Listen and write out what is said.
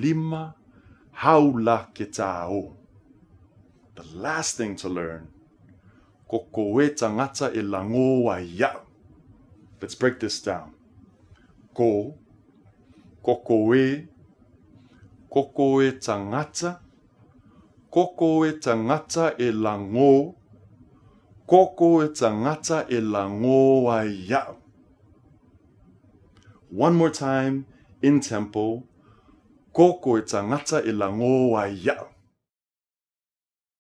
lima haula ke tāo. The last thing to learn, ko koe tangata e lango wa iau. Let's break this down. Ko koe tangata e lango, kokoe tangata e lango wa iau. One more time in tempo. Kokoe tangata e lango wa iau.